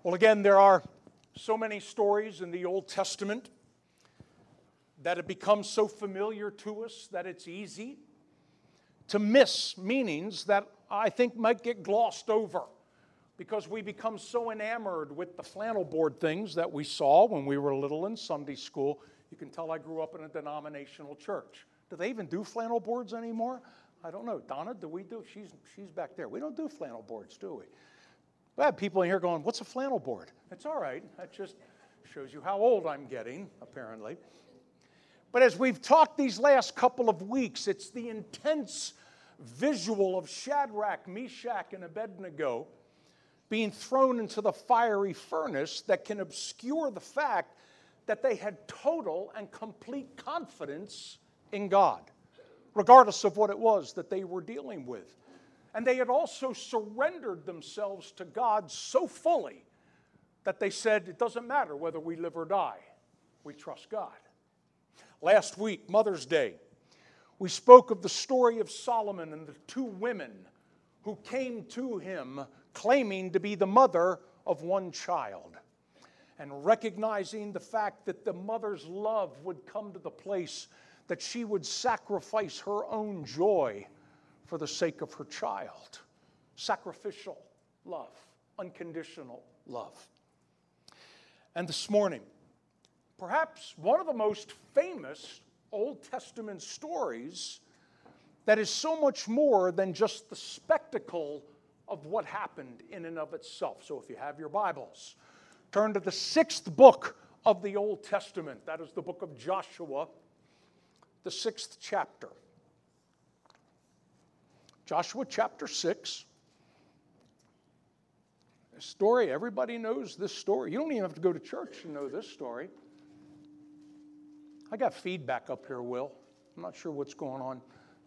Well, again, there are so many stories in the Old Testament that have become so familiar to us that it's easy to miss meanings that I think might get glossed over because we become so enamored with the flannel board things that we saw when we were little in Sunday school. You can tell I grew up in a denominational church. Do they even do flannel boards anymore? I don't know. Donna, do we do? She's back there. We don't do flannel boards, do we? I have people in here going, what's a flannel board? It's all right. That just shows you how old I'm getting, apparently. But as we've talked these last couple of weeks, it's the intense visual of Shadrach, Meshach, and Abednego being thrown into the fiery furnace that can obscure the fact that they had total and complete confidence in God, regardless of what it was that they were dealing with. And they had also surrendered themselves to God so fully that they said, it doesn't matter whether we live or die. We trust God. Last week, Mother's Day, we spoke of the story of Solomon and the two women who came to him claiming to be the mother of one child, and recognizing the fact that the mother's love would come to the place that she would sacrifice her own joy for the sake of her child. Sacrificial love, unconditional love. And this morning, perhaps one of the most famous Old Testament stories that is so much more than just the spectacle of what happened in and of itself. So if you have your Bibles, turn to the 6th book of the Old Testament. That is the book of Joshua, the 6th chapter. Joshua chapter 6. A story, everybody knows this story. You don't even have to go to church to know this story. I got feedback up here, Will. I'm not sure what's going on.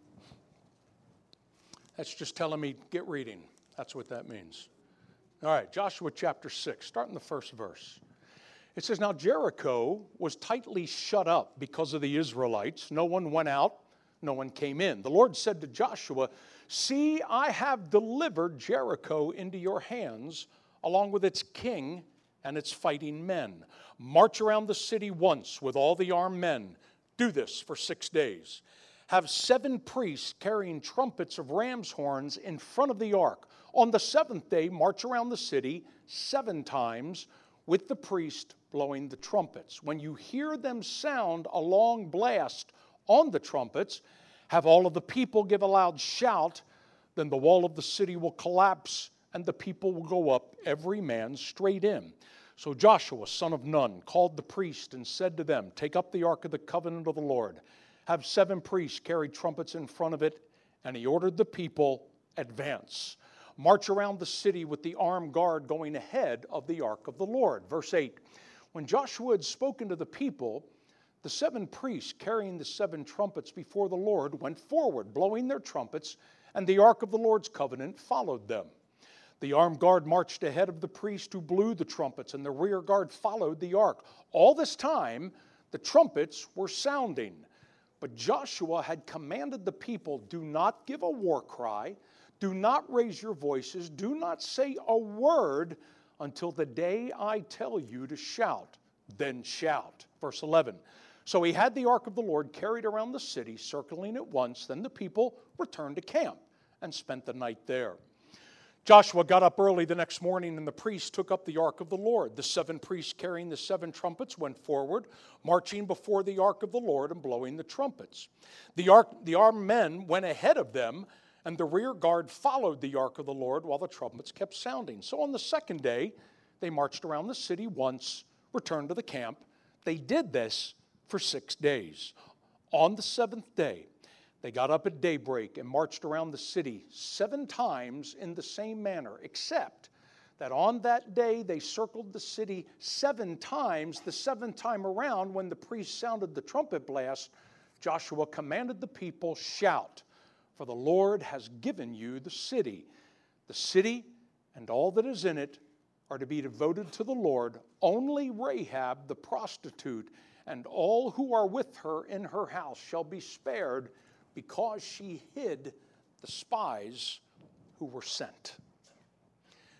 That's just telling me, get reading. That's what that means. All right, Joshua chapter 6, starting the first verse. It says, now Jericho was tightly shut up because of the Israelites. No one went out, no one came in. The Lord said to Joshua, see, I have delivered Jericho into your hands, along with its king and its fighting men. March around the city once with all the armed men. Do this for 6 days. Have 7 priests carrying trumpets of ram's horns in front of the ark. On the 7th day, march around the city 7 times with the priest blowing the trumpets. When you hear them sound a long blast on the trumpets, have all of the people give a loud shout, then the wall of the city will collapse and the people will go up, every man straight in. So Joshua, son of Nun, called the priest and said to them, take up the ark of the covenant of the Lord. Have 7 priests carry trumpets in front of it. And he ordered the people, advance. March around the city with the armed guard going ahead of the ark of the Lord. Verse 8, when Joshua had spoken to the people, the 7 priests carrying the 7 trumpets before the Lord went forward, blowing their trumpets, and the ark of the Lord's covenant followed them. The armed guard marched ahead of the priest who blew the trumpets, and the rear guard followed the ark. All this time, the trumpets were sounding. But Joshua had commanded the people, do not give a war cry, do not raise your voices, do not say a word until the day I tell you to shout. Then shout. Verse 11. So he had the ark of the Lord carried around the city, circling it once. Then the people returned to camp and spent the night there. Joshua got up early the next morning, and the priests took up the ark of the Lord. The 7 priests carrying the 7 trumpets went forward, marching before the ark of the Lord and blowing the trumpets. The armed men went ahead of them, and the rear guard followed the ark of the Lord while the trumpets kept sounding. So on the 2nd day, they marched around the city once, returned to the camp. They did this for 6 days. On the 7th day, they got up at daybreak and marched around the city 7 times in the same manner, except that on that day they circled the city 7 times. The 7th time around, when the priest sounded the trumpet blast, Joshua commanded the people, shout, for the Lord has given you the city. The city and all that is in it are to be devoted to the Lord. Only Rahab the prostitute and all who are with her in her house shall be spared, because she hid the spies who were sent.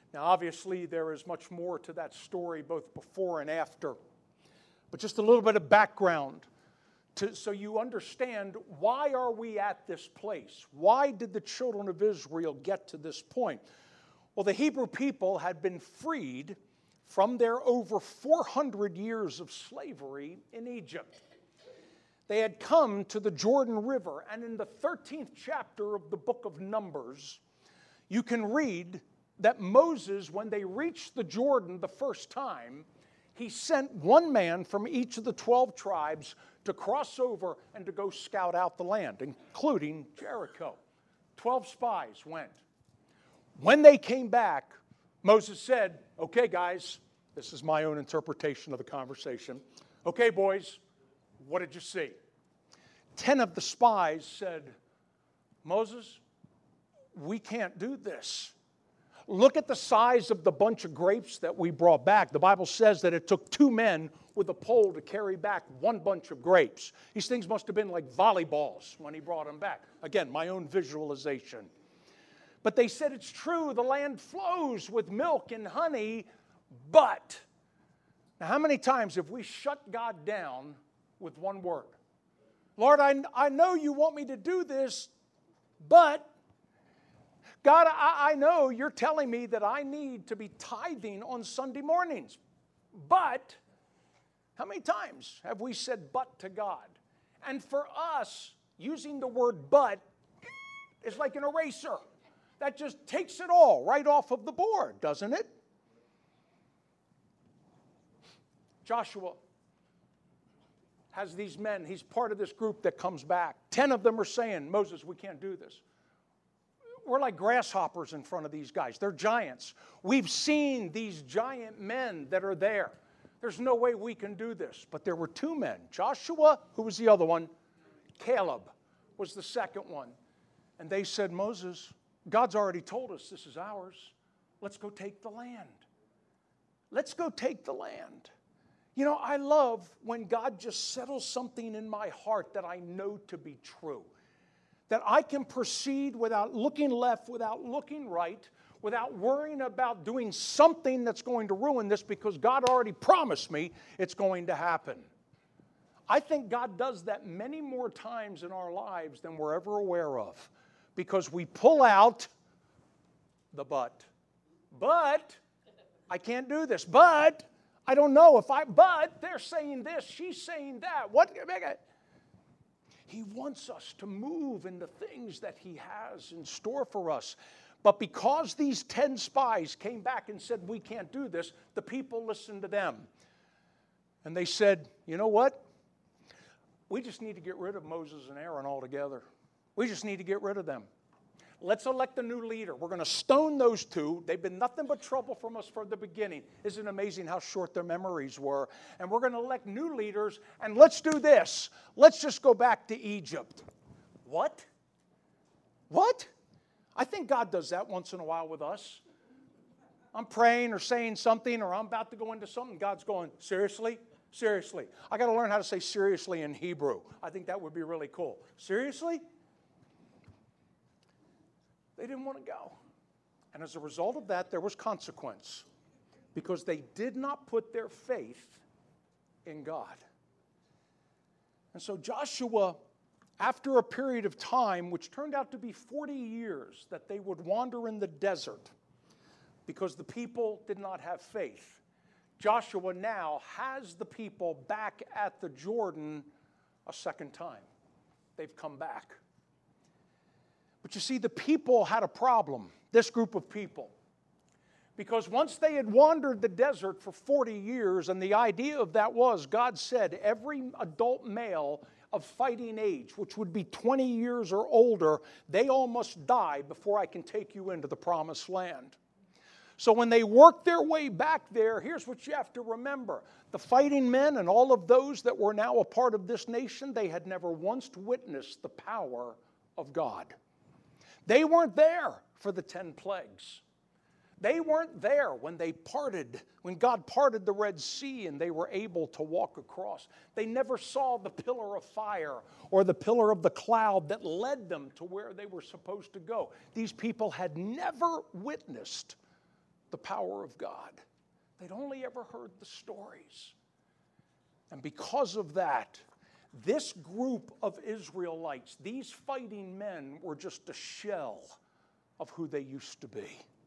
Now, obviously, there is much more to that story, both before and after. But just a little bit of background so you understand, why are we at this place? Why did the children of Israel get to this point? Well, the Hebrew people had been freed from their over 400 years of slavery in Egypt. They had come to the Jordan River, and in the 13th chapter of the book of Numbers, you can read that Moses, when they reached the Jordan the first time, he sent one man from each of the 12 tribes to cross over and to go scout out the land, including Jericho. 12 spies went. When they came back, Moses said, okay, guys, this is my own interpretation of the conversation. Okay, boys, what did you see? 10 of the spies said, Moses, we can't do this. Look at the size of the bunch of grapes that we brought back. The Bible says that it took 2 men with a pole to carry back one bunch of grapes. These things must have been like volleyballs when he brought them back. Again, my own visualization. But they said, it's true, the land flows with milk and honey, but. Now, how many times have we shut God down with one word? Lord, I know you want me to do this, but. God, I know you're telling me that I need to be tithing on Sunday mornings, but how many times have we said but to God? And for us, using the word but is like an eraser. That just takes it all right off of the board, doesn't it? Joshua has these men. He's part of this group that comes back. 10 of them are saying, Moses, we can't do this. We're like grasshoppers in front of these guys. They're giants. We've seen these giant men that are there. There's no way we can do this. But there were 2 men. Joshua, who was the other one? Caleb was the second one. And they said, Moses, God's already told us this is ours. Let's go take the land. Let's go take the land. You know, I love when God just settles something in my heart that I know to be true. That I can proceed without looking left, without looking right, without worrying about doing something that's going to ruin this, because God already promised me it's going to happen. I think God does that many more times in our lives than we're ever aware of, because we pull out the but. But I can't do this. But I don't know but they're saying this, she's saying that. What? He wants us to move in the things that he has in store for us. But because these 10 spies came back and said, we can't do this, the people listened to them. And they said, you know what? We just need to get rid of Moses and Aaron altogether. We just need to get rid of them. Let's elect a new leader. We're going to stone those 2. They've been nothing but trouble from us from the beginning. Isn't it amazing how short their memories were? And we're going to elect new leaders, and let's do this. Let's just go back to Egypt. What? What? I think God does that once in a while with us. I'm praying or saying something, or I'm about to go into something. God's going, seriously? Seriously. I got to learn how to say seriously in Hebrew. I think that would be really cool. Seriously? They didn't want to go. And as a result of that, there was consequence, because they did not put their faith in God. And so Joshua, after a period of time, which turned out to be 40 years, that they would wander in the desert because the people did not have faith, Joshua now has the people back at the Jordan a second time. They've come back. But you see, the people had a problem, this group of people. Because once they had wandered the desert for 40 years, and the idea of that was, God said, every adult male of fighting age, which would be 20 years or older, they all must die before I can take you into the promised land. So when they worked their way back there, here's what you have to remember. The fighting men and all of those that were now a part of this nation, they had never once witnessed the power of God. They weren't there for the 10 plagues. They weren't there when God parted the Red Sea and they were able to walk across. They never saw the pillar of fire or the pillar of the cloud that led them to where they were supposed to go. These people had never witnessed the power of God. They'd only ever heard the stories. And because of that, this group of Israelites, these fighting men, were just a shell of who they used to be.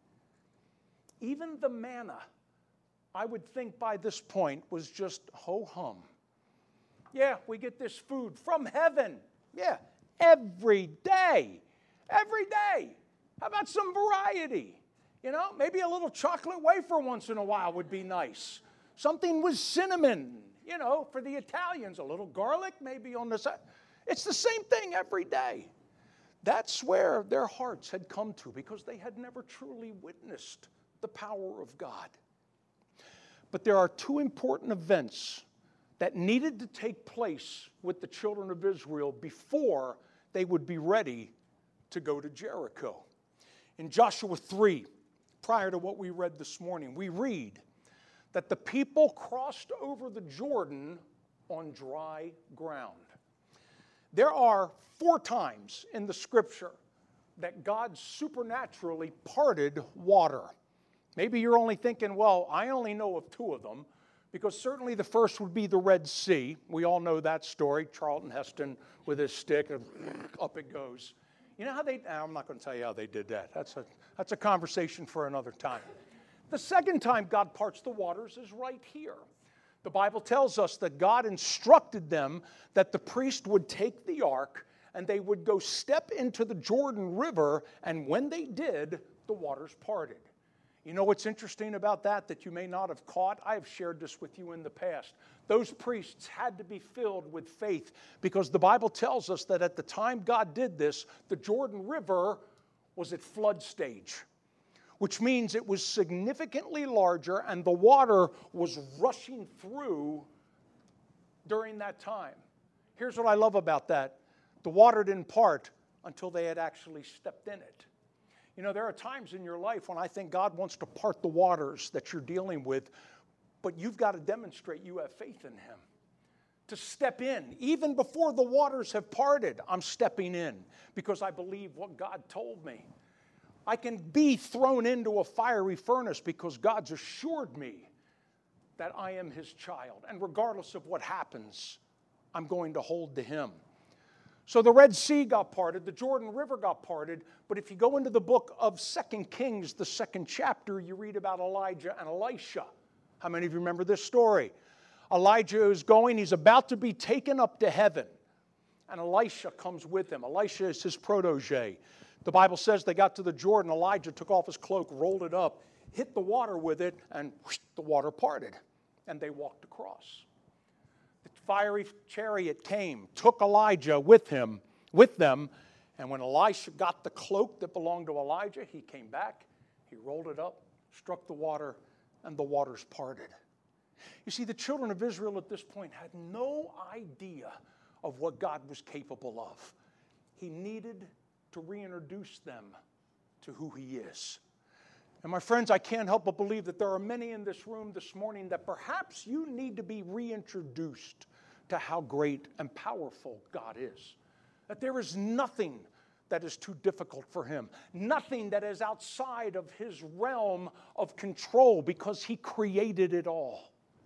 Even the manna, I would think by this point, was just ho-hum. Yeah, we get this food from heaven. Yeah, every day. Every day. How about some variety? You know, maybe a little chocolate wafer once in a while would be nice. Something with cinnamon, you know, for the Italians. A little garlic maybe on the side. It's the same thing every day. That's where their hearts had come to because they had never truly witnessed the power of God. But there are two important events that needed to take place with the children of Israel before they would be ready to go to Jericho. In Joshua 3, prior to what we read this morning, we read that the people crossed over the Jordan on dry ground. There are 4 times in the scripture that God supernaturally parted water. Maybe you're only thinking, well, I only know of 2 of them, because certainly the first would be the Red Sea. We all know that story, Charlton Heston with his stick, and up it goes. You know how I'm not going to tell you how they did that. That's a conversation for another time. The second time God parts the waters is right here. The Bible tells us that God instructed them that the priest would take the ark and they would go step into the Jordan River, and when they did, the waters parted. You know what's interesting about that you may not have caught? I have shared this with you in the past. Those priests had to be filled with faith because the Bible tells us that at the time God did this, the Jordan River was at flood stage, which means it was significantly larger and the water was rushing through during that time. Here's what I love about that. The water didn't part until they had actually stepped in it. You know, there are times in your life when I think God wants to part the waters that you're dealing with, but you've got to demonstrate you have faith in Him. To step in, even before the waters have parted, I'm stepping in because I believe what God told me. I can be thrown into a fiery furnace because God's assured me that I am His child. And regardless of what happens, I'm going to hold to Him. So the Red Sea got parted, the Jordan River got parted, but if you go into the book of 2 Kings, the 2nd chapter, you read about Elijah and Elisha. How many of you remember this story? Elijah is going, he's about to be taken up to heaven, and Elisha comes with him. Elisha is his protege. The Bible says they got to the Jordan, Elijah took off his cloak, rolled it up, hit the water with it, and whoosh, the water parted, and they walked across. The fiery chariot came, took Elijah with them, and when Elisha got the cloak that belonged to Elijah, he came back, he rolled it up, struck the water, and the waters parted. You see, the children of Israel at this point had no idea of what God was capable of. He needed to reintroduce them to who He is. And my friends, I can't help but believe that there are many in this room this morning that perhaps you need to be reintroduced to how great and powerful God is. That there is nothing that is too difficult for Him. Nothing that is outside of His realm of control because He created it all.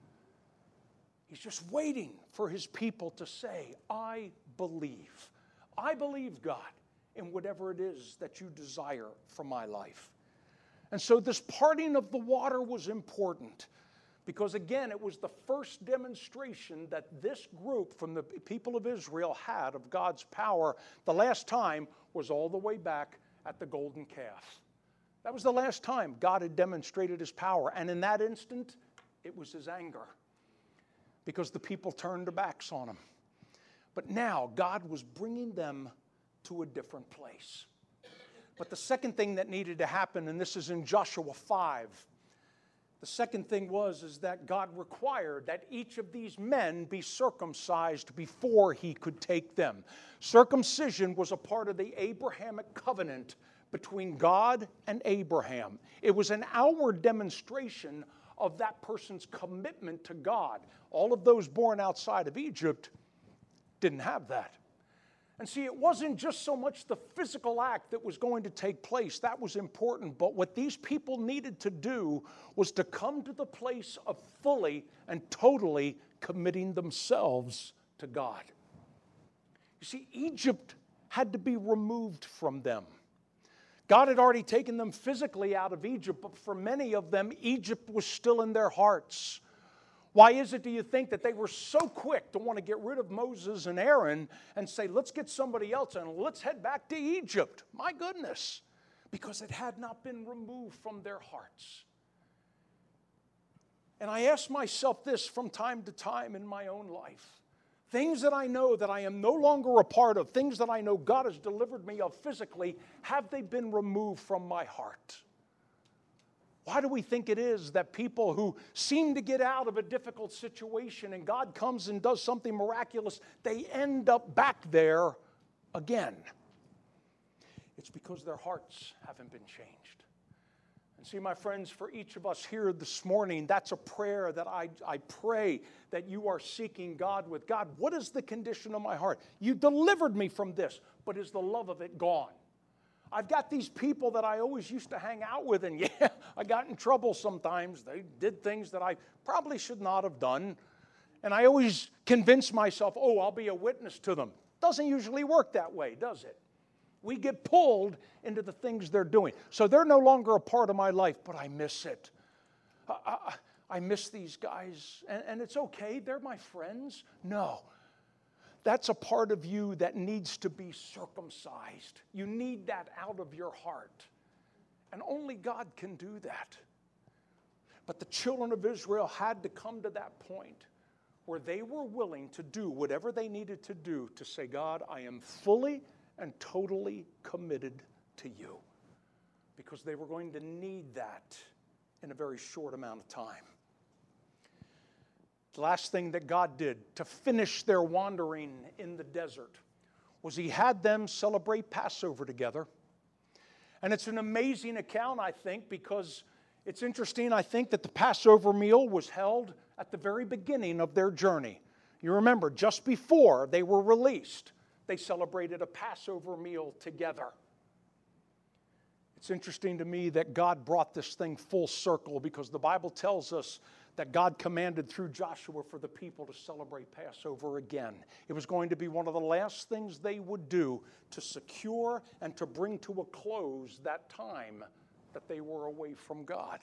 He's just waiting for His people to say, I believe. I believe, God, in whatever it is that you desire for my life. And so this parting of the water was important because, again, it was the first demonstration that this group from the people of Israel had of God's power. The last time was all the way back at the golden calf. That was the last time God had demonstrated His power. And in that instant, it was His anger because the people turned their backs on Him. But now God was bringing them to a different place. But the second thing that needed to happen, and this is in Joshua 5, the second thing is that God required that each of these men be circumcised before He could take them. Circumcision was a part of the Abrahamic covenant between God and Abraham. It was an outward demonstration of that person's commitment to God. All of those born outside of Egypt didn't have that. And see, it wasn't just so much the physical act that was going to take place. That was important. But what these people needed to do was to come to the place of fully and totally committing themselves to God. You see, Egypt had to be removed from them. God had already taken them physically out of Egypt, but for many of them, Egypt was still in their hearts. Why is it, do you think, that they were so quick to want to get rid of Moses and Aaron and say, let's get somebody else and let's head back to Egypt? My goodness, because it had not been removed from their hearts. And I ask myself this from time to time in my own life. Things that I know that I am no longer a part of, things that I know God has delivered me of physically, have they been removed from my heart? Why do we think it is that people who seem to get out of a difficult situation and God comes and does something miraculous, they end up back there again? It's because their hearts haven't been changed. And see, my friends, for each of us here this morning, that's a prayer that I pray that you are seeking God with. God, what is the condition of my heart? You delivered me from this, but is the love of it gone? I've got these people that I always used to hang out with, and yeah, I got in trouble sometimes. They did things that I probably should not have done. And I always convince myself, oh, I'll be a witness to them. Doesn't usually work that way, does it? We get pulled into the things they're doing. So they're no longer a part of my life, but I miss it. I miss these guys, and it's okay. They're my friends. No. That's a part of you that needs to be circumcised. You need that out of your heart. And only God can do that. But the children of Israel had to come to that point where they were willing to do whatever they needed to do to say, God, I am fully and totally committed to you. Because they were going to need that in a very short amount of time. The last thing that God did to finish their wandering in the desert was He had them celebrate Passover together. And it's an amazing account, I think, because it's interesting, I think, that the Passover meal was held at the very beginning of their journey. You remember, just before they were released, they celebrated a Passover meal together. It's interesting to me that God brought this thing full circle, because the Bible tells us that God commanded through Joshua for the people to celebrate Passover again. It was going to be one of the last things they would do to secure and to bring to a close that time that they were away from God.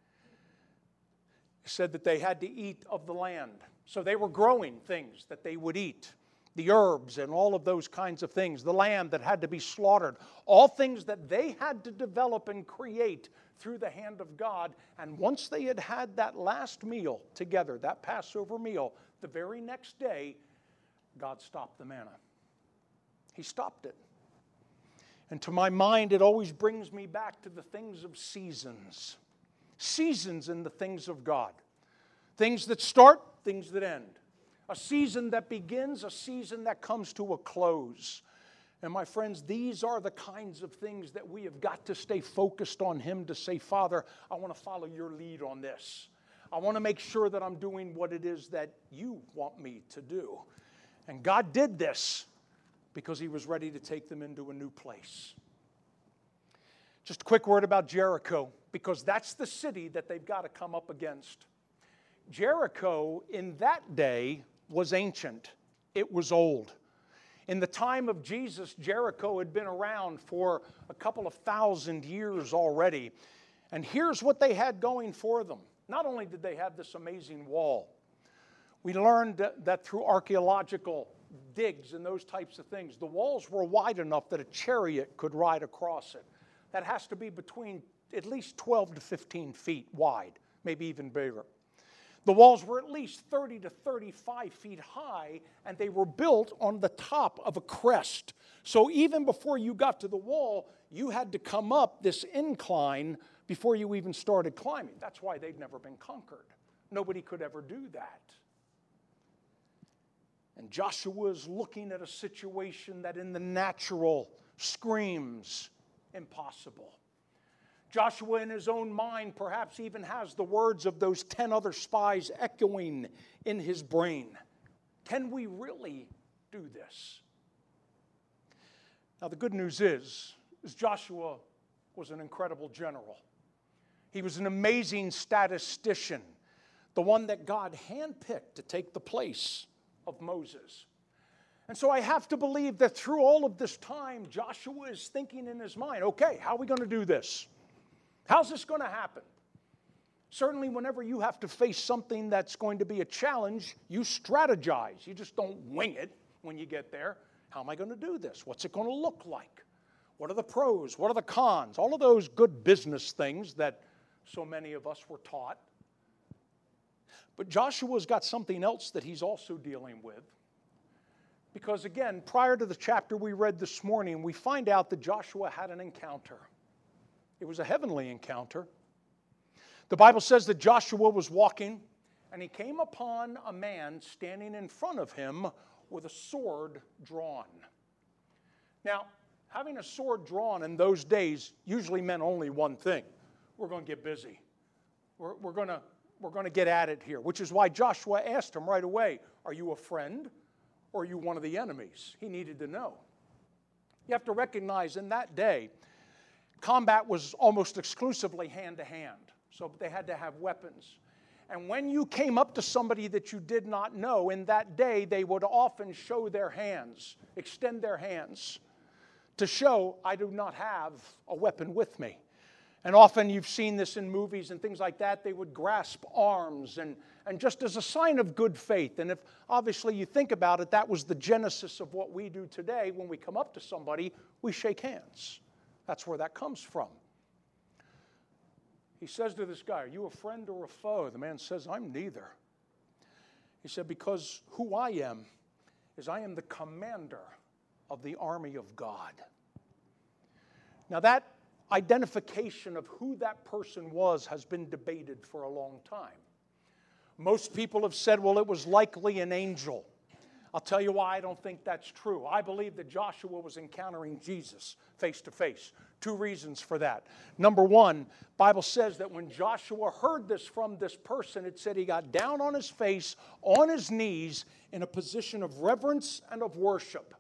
It said that they had to eat of the land. So they were growing things that they would eat. The herbs and all of those kinds of things. The lamb that had to be slaughtered. All things that they had to develop and create through the hand of God. And once they had had that last meal together, that Passover meal, the very next day, God stopped the manna. He stopped it. And to my mind, it always brings me back to the things of seasons. Seasons in the things of God. Things that start, things that end. A season that begins, a season that comes to a close. And my friends, these are the kinds of things that we have got to stay focused on Him to say, Father, I want to follow your lead on this. I want to make sure that I'm doing what it is that you want me to do. And God did this because He was ready to take them into a new place. Just a quick word about Jericho, because that's the city that they've got to come up against. Jericho in that day was ancient. It was old. In the time of Jesus, Jericho had been around for a couple of thousand years already. And here's what they had going for them. Not only did they have this amazing wall, we learned that through archaeological digs and those types of things, the walls were wide enough that a chariot could ride across it. That has to be between at least 12 to 15 feet wide, maybe even bigger. The walls were at least 30 to 35 feet high, and they were built on the top of a crest. So even before you got to the wall, you had to come up this incline before you even started climbing. That's why they'd never been conquered. Nobody could ever do that. And Joshua is looking at a situation that in the natural screams impossible. Joshua in his own mind perhaps even has the words of those 10 other spies echoing in his brain. Can we really do this? Now, the good news is Joshua was an incredible general. He was an amazing statistician, the one that God handpicked to take the place of Moses. And so I have to believe that through all of this time, Joshua is thinking in his mind, okay, how are we going to do this? How's this going to happen? Certainly, whenever you have to face something that's going to be a challenge, you strategize. You just don't wing it when you get there. How am I going to do this? What's it going to look like? What are the pros? What are the cons? All of those good business things that so many of us were taught. But Joshua's got something else that he's also dealing with. Because again, prior to the chapter we read this morning, we find out that Joshua had an encounter. It was a heavenly encounter. The Bible says that Joshua was walking, and he came upon a man standing in front of him with a sword drawn. Now, having a sword drawn in those days usually meant only one thing. We're going to get busy. We're going to get at it here, which is why Joshua asked him right away, are you a friend or are you one of the enemies? He needed to know. You have to recognize in that day, combat was almost exclusively hand-to-hand. So they had to have weapons. And when you came up to somebody that you did not know, in that day, they would often show their hands, extend their hands, to show, I do not have a weapon with me. And often you've seen this in movies and things like that. They would grasp arms and just as a sign of good faith. And if obviously you think about it, that was the genesis of what we do today. When we come up to somebody, we shake hands. That's where that comes from. He says to this guy, are you a friend or a foe? The man says, I'm neither. He said, because who I am is I am the commander of the army of God. Now that identification of who that person was has been debated for a long time. Most people have said, well, it was likely an angel. I'll tell you why I don't think that's true. I believe that Joshua was encountering Jesus face to face. Two reasons for that. Number one, the Bible says that when Joshua heard this from this person, it said he got down on his face, on his knees, in a position of reverence and of worship.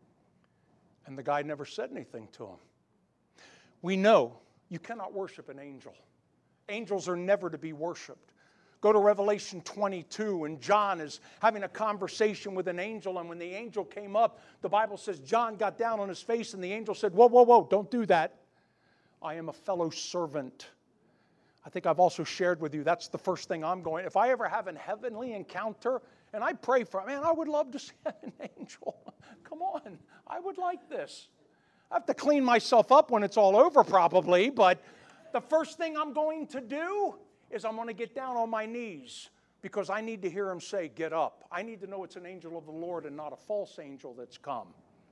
And the guy never said anything to him. We know you cannot worship an angel. Angels are never to be worshiped. Go to Revelation 22, and John is having a conversation with an angel, and when the angel came up, the Bible says John got down on his face, and the angel said, whoa, whoa, whoa, don't do that. I am a fellow servant. I think I've also shared with you, that's the first thing I'm going. If I ever have a heavenly encounter, and I pray for, man, I would love to see an angel. Come on, I would like this. I have to clean myself up when it's all over probably, but the first thing I'm going to do is I'm going to get down on my knees because I need to hear him say, get up. I need to know it's an angel of the Lord and not a false angel that's come.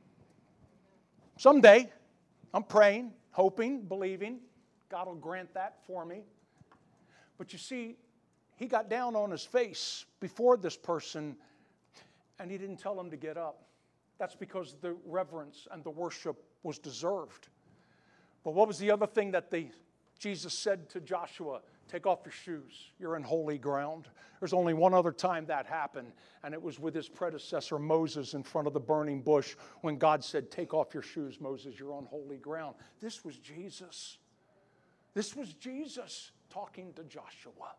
Someday, I'm praying, hoping, believing, God will grant that for me. But you see, he got down on his face before this person and he didn't tell him to get up. That's because the reverence and the worship was deserved. But what was the other thing that Jesus said to Joshua? Take off your shoes. You're in holy ground. There's only one other time that happened, and it was with his predecessor Moses in front of the burning bush when God said, take off your shoes, Moses, you're on holy ground. This was Jesus. This was Jesus talking to Joshua.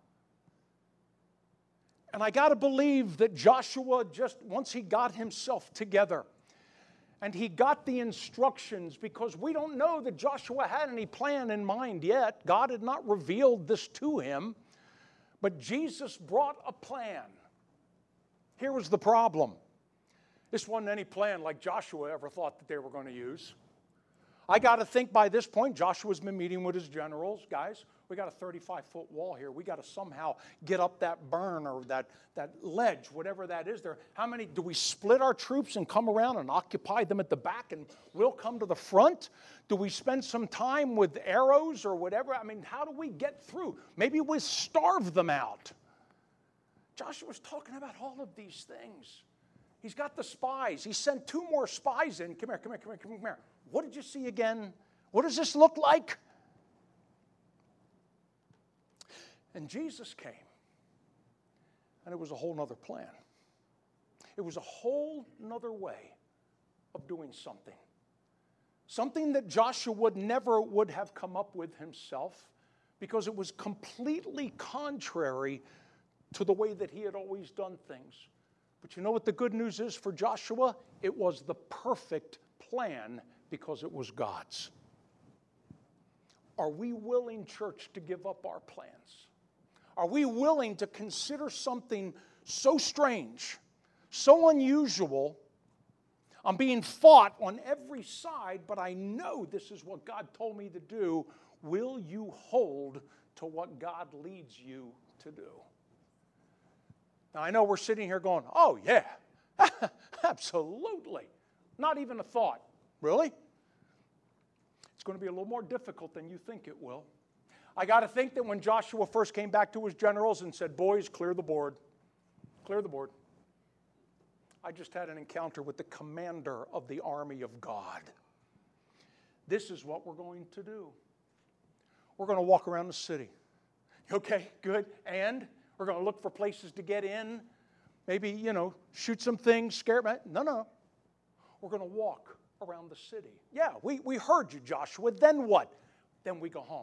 And I got to believe that Joshua, just once he got himself together and he got the instructions, because we don't know that Joshua had any plan in mind yet. God had not revealed this to him, but Jesus brought a plan. Here was the problem. This wasn't any plan like Joshua ever thought that they were going to use. I got to think by this point, Joshua's been meeting with his generals. Guys, we got a 35-foot wall here. We got to somehow get up that burn or that ledge, whatever that is there. How many, do we split our troops and come around and occupy them at the back and we'll come to the front? Do we spend some time with arrows or whatever? I mean, how do we get through? Maybe we starve them out. Joshua's talking about all of these things. He's got the spies. He sent 2 more spies in. Come here, come here, come here, come here. What did you see again? What does this look like? And Jesus came. And it was a whole nother plan. It was a whole nother way of doing something. something that Joshua never would have come up with himself because it was completely contrary to the way that he had always done things. But you know what the good news is for Joshua? It was the perfect plan because it was God's. Are we willing, church, to give up our plans? Are we willing to consider something so strange, so unusual? I'm being fought on every side, but I know this is what God told me to do. Will you hold to what God leads you to do? Now, I know we're sitting here going, oh, yeah, absolutely. Not even a thought. Really? It's going to be a little more difficult than you think it will. I got to think that when Joshua first came back to his generals and said, boys, clear the board. Clear the board. I just had an encounter with the commander of the army of God. This is what we're going to do. We're going to walk around the city. Okay, good. And we're going to look for places to get in. Maybe, shoot some things, scare them. No. We're going to walk around the city. Yeah, we heard you, Joshua. Then what? Then we go home.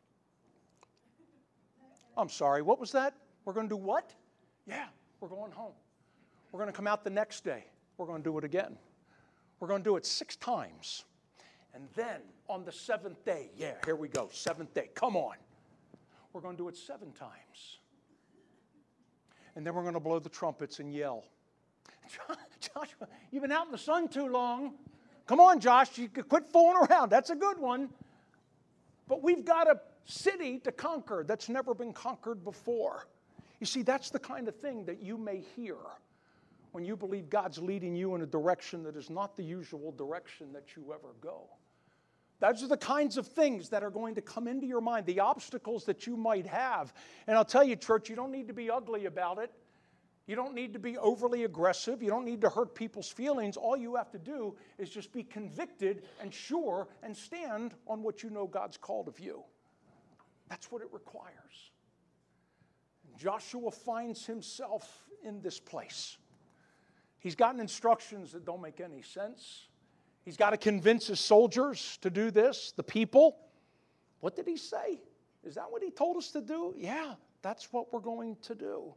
I'm sorry, what was that? We're going to do what? Yeah, we're going home. We're going to come out the next day. We're going to do it again. We're going to do it 6 times. And then on the 7th day, yeah, here we go, 7th day, come on. We're going to do it 7 times. And then we're going to blow the trumpets and yell. Joshua, you've been out in the sun too long. Come on, Josh, you quit fooling around. That's a good one. But we've got a city to conquer that's never been conquered before. You see, that's the kind of thing that you may hear when you believe God's leading you in a direction that is not the usual direction that you ever go. Those are the kinds of things that are going to come into your mind, the obstacles that you might have. And I'll tell you, church, you don't need to be ugly about it. You don't need to be overly aggressive. You don't need to hurt people's feelings. All you have to do is just be convicted and sure and stand on what you know God's called of you. That's what it requires. Joshua finds himself in this place. He's gotten instructions that don't make any sense. He's got to convince his soldiers to do this, the people. What did he say? Is that what he told us to do? Yeah, that's what we're going to do.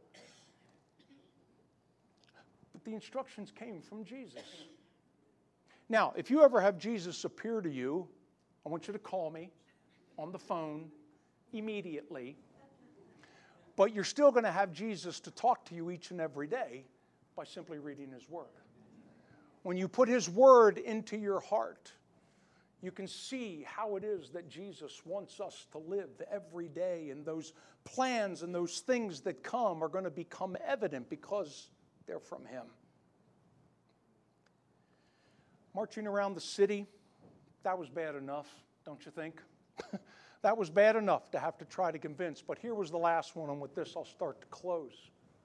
But the instructions came from Jesus. Now, if you ever have Jesus appear to you, I want you to call me on the phone immediately. But you're still going to have Jesus to talk to you each and every day by simply reading His Word. When you put His Word into your heart, you can see how it is that Jesus wants us to live every day, and those plans and those things that come are going to become evident because they're from Him. Marching around the city, that was bad enough, don't you think? That was bad enough to have to try to convince. But here was the last one, and with this I'll start to close.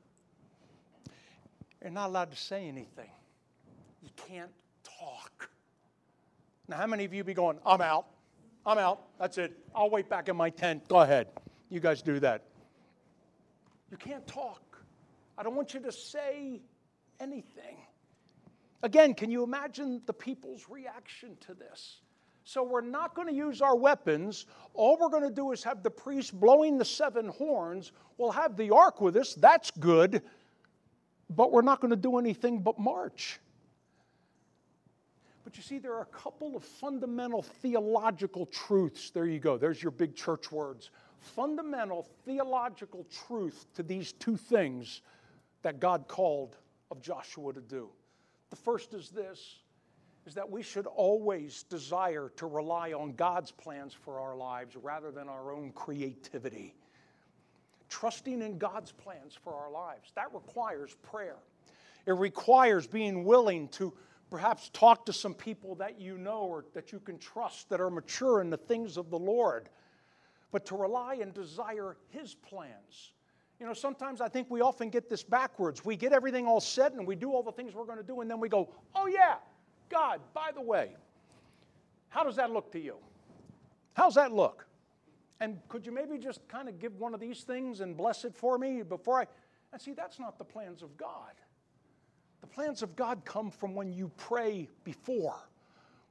You're not allowed to say anything. You can't talk. Now, how many of you be going, I'm out, that's it, I'll wait back in my tent, go ahead. You guys do that. You can't talk. I don't want you to say anything. Again, can you imagine the people's reaction to this? So we're not going to use our weapons. All we're going to do is have the priest blowing the 7 horns. We'll have the ark with us. That's good. But we're not going to do anything but march. But you see, there are a couple of fundamental theological truths. There you go. There's your big church words. Fundamental theological truth to these 2 things that God called of Joshua to do. The first is this, is that we should always desire to rely on God's plans for our lives rather than our own creativity. Trusting in God's plans for our lives, that requires prayer. It requires being willing to perhaps talk to some people that you know or that you can trust that are mature in the things of the Lord, but to rely and desire His plans. You know, sometimes I think we often get this backwards. We get everything all set and we do all the things we're going to do, and then we go, oh yeah, God, by the way, how does that look to you? How's that look? And could you maybe just kind of give one of these things and bless it for me before I... And see, that's not the plans of God. The plans of God come from when you pray before.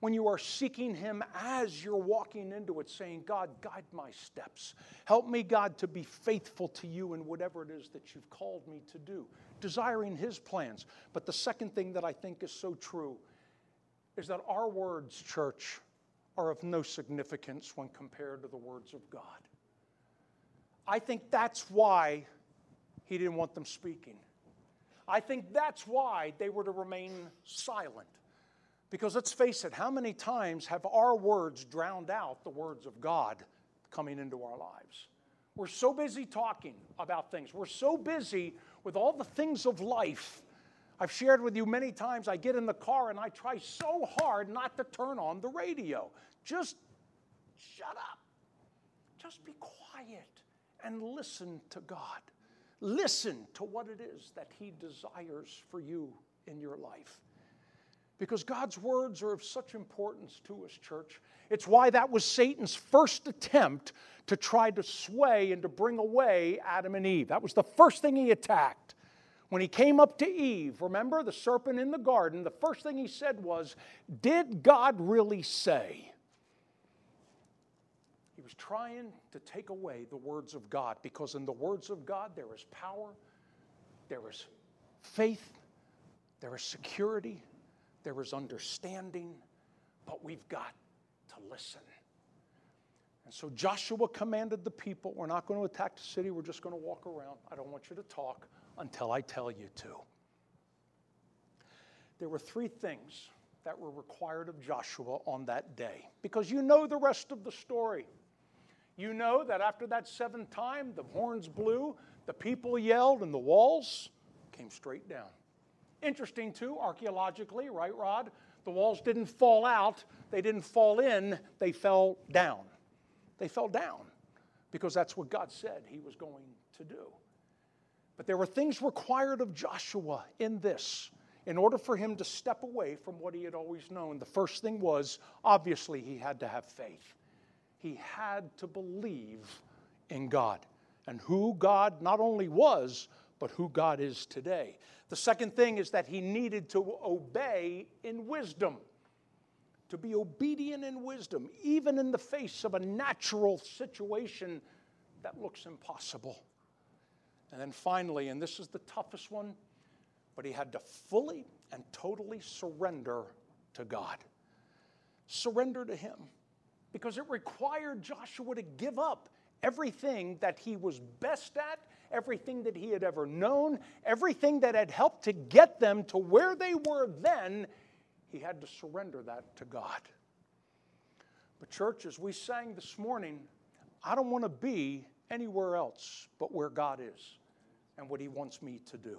when you are seeking Him as you're walking into it, saying, God, guide my steps. Help me, God, to be faithful to you in whatever it is that you've called me to do, desiring His plans. But the second thing that I think is so true is that our words, church, are of no significance when compared to the words of God. I think that's why He didn't want them speaking. I think that's why they were to remain silent. Because let's face it, how many times have our words drowned out the words of God coming into our lives? We're so busy talking about things. We're so busy with all the things of life. I've shared with you many times, I get in the car and I try so hard not to turn on the radio. Just shut up. Just be quiet and listen to God. Listen to what it is that He desires for you in your life. Because God's words are of such importance to us, church. It's why that was Satan's first attempt to try to sway and to bring away Adam and Eve. That was the first thing he attacked. When he came up to Eve, remember the serpent in the garden, the first thing he said was, did God really say? He was trying to take away the words of God, because in the words of God there is power, there is faith, there is security, there is understanding, but we've got to listen. And so Joshua commanded the people, we're not going to attack the city, we're just going to walk around. I don't want you to talk until I tell you to. There were three things that were required of Joshua on that day, because you know the rest of the story. You know that after that seventh time, the horns blew, the people yelled, and the walls came straight down. Interesting, too, archaeologically, right, Rod? The walls didn't fall out. They didn't fall in. They fell down. They fell down because that's what God said He was going to do. But there were things required of Joshua in this in order for him to step away from what he had always known. The first thing was, obviously, he had to have faith. He had to believe in God and who God not only was, but who God is today. The second thing is that he needed to obey in wisdom, to be obedient in wisdom, even in the face of a natural situation that looks impossible. And then finally, and this is the toughest one, but he had to fully and totally surrender to God. Surrender to Him. Because it required Joshua to give up everything that he was best at, everything that he had ever known, everything that had helped to get them to where they were then. He had to surrender that to God. But church, as we sang this morning, I don't want to be anywhere else but where God is and what He wants me to do.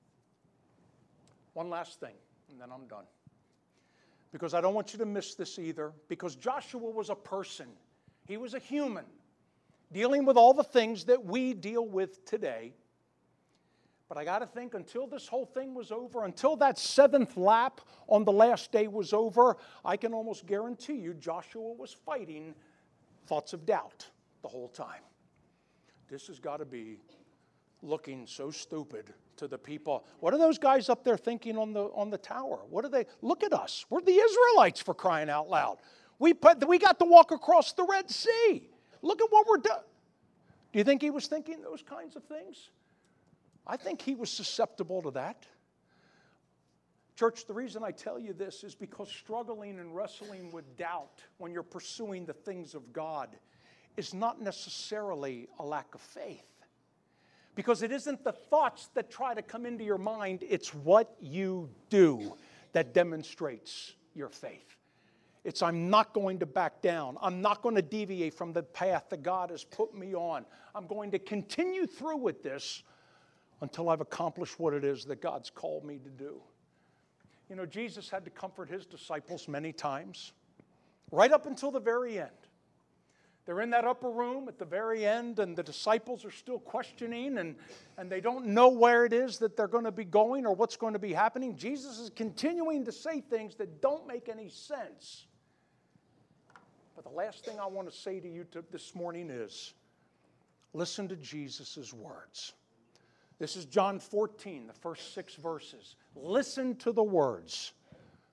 One last thing, and then I'm done. Because I don't want you to miss this either, because Joshua was a person. He was a human, dealing with all the things that we deal with today. But I got to think, until this whole thing was over, until that seventh lap on the last day was over, I can almost guarantee you Joshua was fighting thoughts of doubt the whole time. This has got to be looking so stupid to the people. What are those guys up there thinking on the tower? What are they? Look at us. We're the Israelites, for crying out loud. We got to walk across the Red Sea. Look at what we're doing. Do you think he was thinking those kinds of things? I think he was susceptible to that. Church, the reason I tell you this is because struggling and wrestling with doubt when you're pursuing the things of God is not necessarily a lack of faith. Because it isn't the thoughts that try to come into your mind, it's what you do that demonstrates your faith. It's, I'm not going to back down. I'm not going to deviate from the path that God has put me on. I'm going to continue through with this until I've accomplished what it is that God's called me to do. You know, Jesus had to comfort His disciples many times, right up until the very end. They're in that upper room at the very end, and the disciples are still questioning, and they don't know where it is that they're going to be going or what's going to be happening. Jesus is continuing to say things that don't make any sense. But the last thing I want to say to you this morning is, listen to Jesus' words. This is John 14, the first 6 verses. Listen to the words.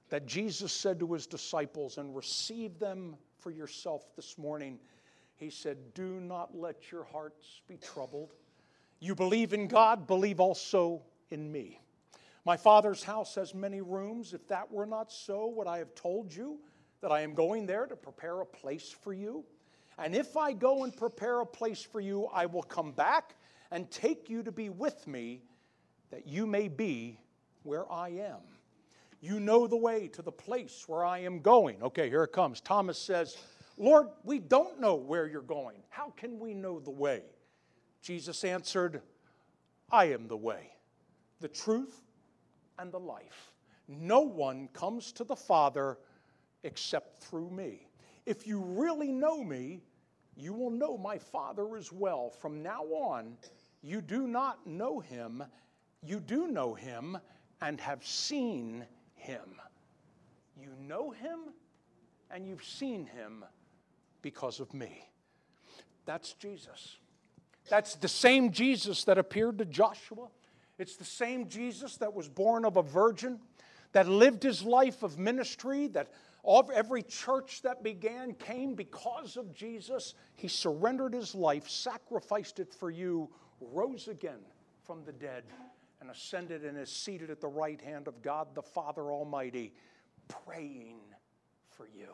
that Jesus said to his disciples, and receive them for yourself this morning. He said, do not let your hearts be troubled. You believe in God, believe also in me. My Father's house has many rooms. If that were not so, would I have told you that I am going there to prepare a place for you? And if I go and prepare a place for you, I will come back and take you to be with me, that you may be where I am. You know the way to the place where I am going. Okay, here it comes. Thomas says, Lord, we don't know where you're going. How can we know the way? Jesus answered, I am the way, the truth, and the life. No one comes to the Father except through me. If you really know me, you will know my Father as well. From now on, you do not know him. You do know him and have seen him. You know him and you've seen him because of me. That's Jesus. That's the same Jesus that appeared to Joshua. It's the same Jesus that was born of a virgin, that lived his life of ministry, that every church that began came because of Jesus. He surrendered his life, sacrificed it for you, rose again from the dead, and ascended and is seated at the right hand of God the Father Almighty, praying for you.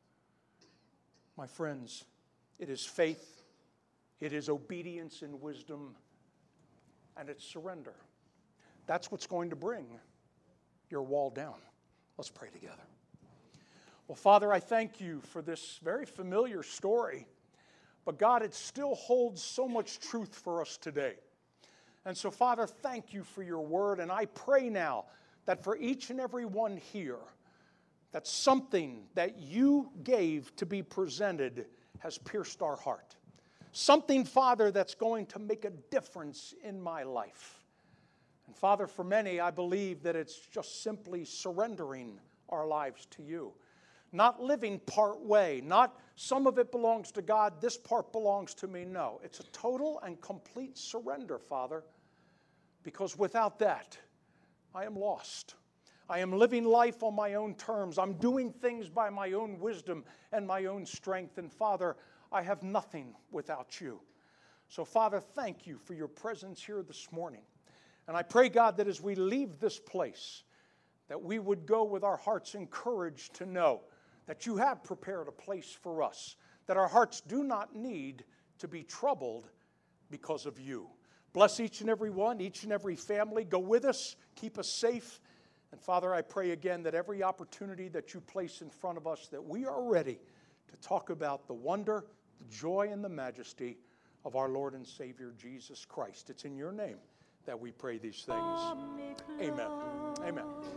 My friends, it is faith, it is obedience in wisdom, and it's surrender. That's what's going to bring your wall down. Let's pray together. Well, Father, I thank you for this very familiar story, but God, it still holds so much truth for us today. And so, Father, thank you for your word, and I pray now that for each and every one here, that something that you gave to be presented has pierced our heart. Something, Father, that's going to make a difference in my life. And Father, for many, I believe that it's just simply surrendering our lives to you. Not living part way, not some of it belongs to God, this part belongs to me. No, it's a total and complete surrender, Father, because without that, I am lost. I am living life on my own terms. I'm doing things by my own wisdom and my own strength. And Father, I have nothing without you. So Father, thank you for your presence here this morning. And I pray, God, that as we leave this place, that we would go with our hearts encouraged to know that you have prepared a place for us, that our hearts do not need to be troubled because of you. Bless each and every one, each and every family. Go with us, keep us safe. And Father, I pray again that every opportunity that you place in front of us, that we are ready to talk about the wonder, the joy, and the majesty of our Lord and Savior, Jesus Christ. It's in your name that we pray these things. Amen. Amen.